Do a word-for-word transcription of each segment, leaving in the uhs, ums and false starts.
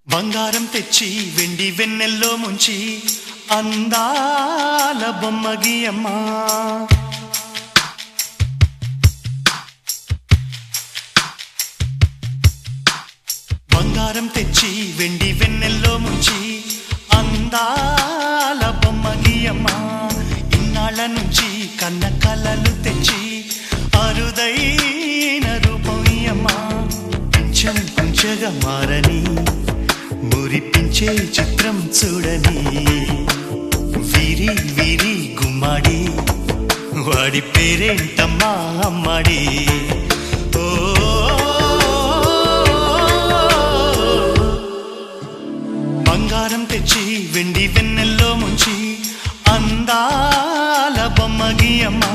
బంగారం తెచ్చి వెండి వెన్నెల్లో ముంచి అందాల బొమ్మగియమ్మ బంగారం తెచ్చి వెండి వెన్నెల్లో ముంచి అందాల బొమ్మగియమ్మ ఇన్నాళ్ళ నుంచి కన్న కలలు తెచ్చి అరుదైన రూపమయ్యమ్మ కొంచెం కొంచెంగా మారని మురిపించే చిత్రం చూడని వీరి వీరి గుమ్మాడి వాడి పేరేంటమ్మా అమ్మాడి ఓ బంగారం తెచ్చి వెండి వెన్నెల్లో ముంచి అందాల బొమ్మగియమ్మా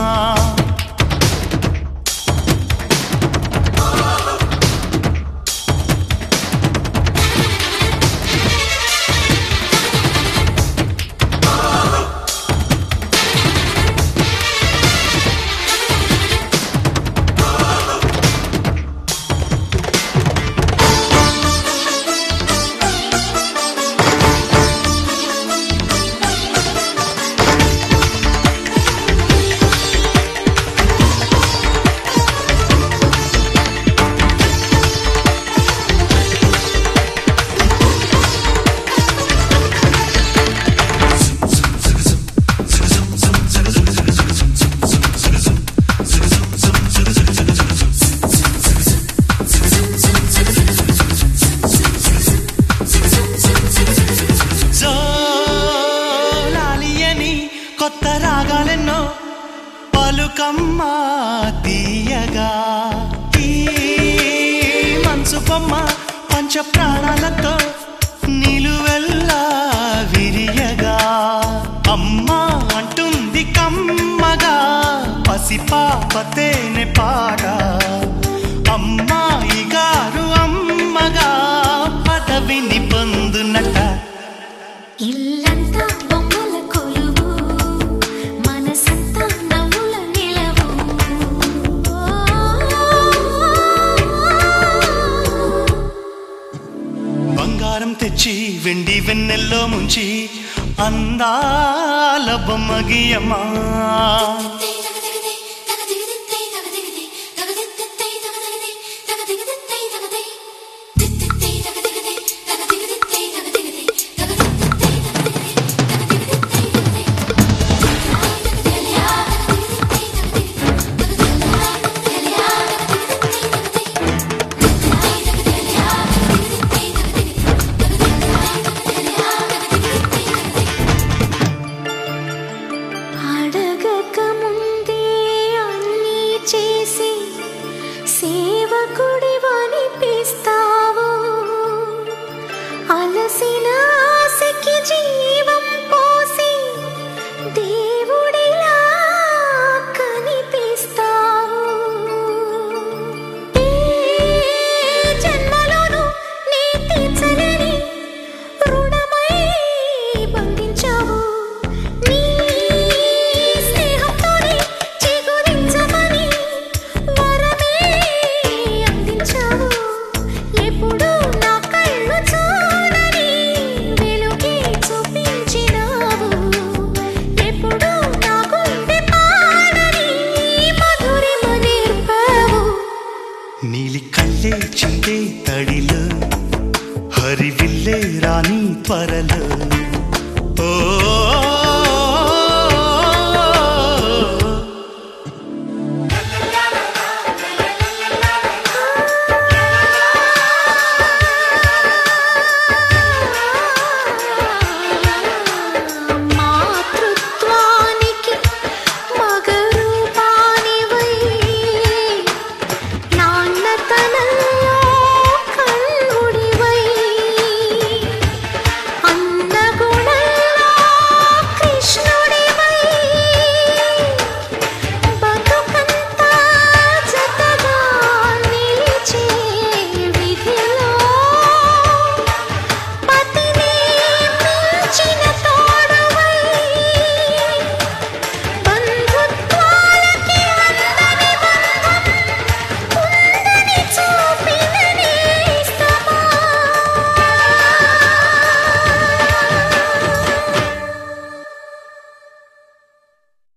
కొత్త రాగాలెన్నో పలుకమ్మ తీయగా ఈ మనసు బొమ్మ పంచ ప్రాణాలతో నిలువెల్లా విరియగా అమ్మ అంటుంది కమ్మగా పసిపాపతేనే పాట అమ్మాయి గారు అమ్మగా పదవిని పొందునట ఇల్లంతా బొమ్మల కొలువు మనసంతా నవ్వుల నిలవు బంగారం తెచ్చి వెండి వెన్నెల్లో ముంచి అందాల బొమ్మగియమ్మా సేవకుడివనిపిస్తావు అలసిన ఆశకి జీవం పోసి దేవుడిలా కనిపిస్తావు ఏ జన్మలోనూ నీ తీర్చలేని రుణమై బంధించావు నీ స్నేహంతోనే చిగురించమని వరమే అందించావు ఎప్పుడు నా కళ్ళు చూడని వెలుగే చూపించినావు ఎప్పుడు నా గుండె పాడని మధురిమ నేర్పావు నీలి కళ్ళే చిందే తడిలో హరివిల్లే రాణి త్వరలో ఓ